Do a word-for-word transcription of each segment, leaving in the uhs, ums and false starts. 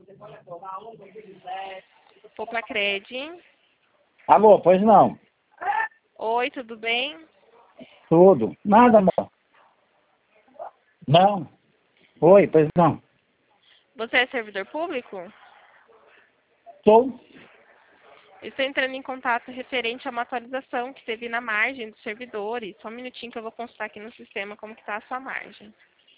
Poplacred. Alô, pois não. Oi, tudo bem? Tudo. Nada, amor. Não. Oi, pois não. Você é servidor público? Sou. Estou entrando em contato referente a uma atualização que teve na margem dos servidores. Só um minutinho que eu vou consultar aqui no sistema como que está a sua margem.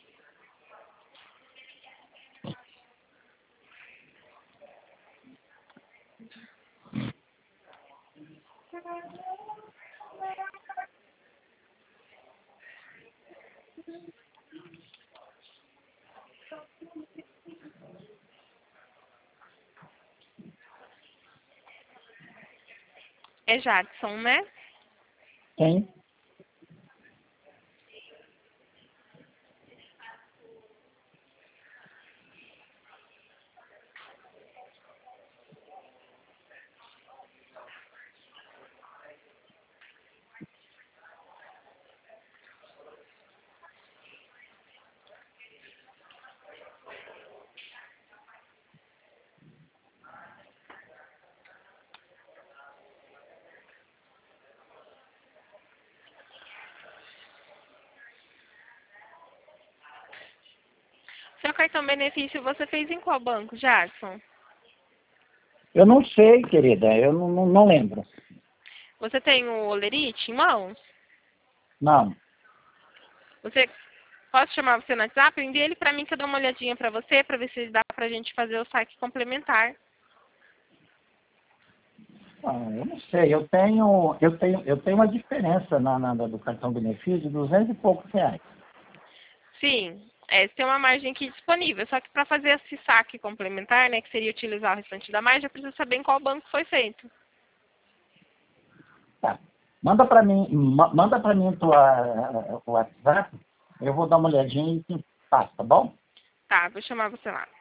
É Jadson, né? Sim. Seu cartão benefício você fez em qual banco, Jadson? Eu não sei, querida. Eu não, não, não lembro. Você tem o Olerite em mãos? Não. Você Posso chamar você no WhatsApp? Eu enviei ele para mim que eu dou uma olhadinha para você, para ver se dá para a gente fazer o saque complementar. Ah, eu não sei. Eu tenho, eu tenho, eu tenho uma diferença na, na do cartão benefício de duzentos e poucos reais. Sim, é, tem uma margem aqui disponível, só que para fazer esse saque complementar, né, que seria utilizar o restante da margem, eu preciso saber em qual banco foi feito. Tá. Manda para mim, ma- manda para mim tua, o WhatsApp. Eu vou dar uma olhadinha e te passo, tá bom? Tá, vou chamar você lá.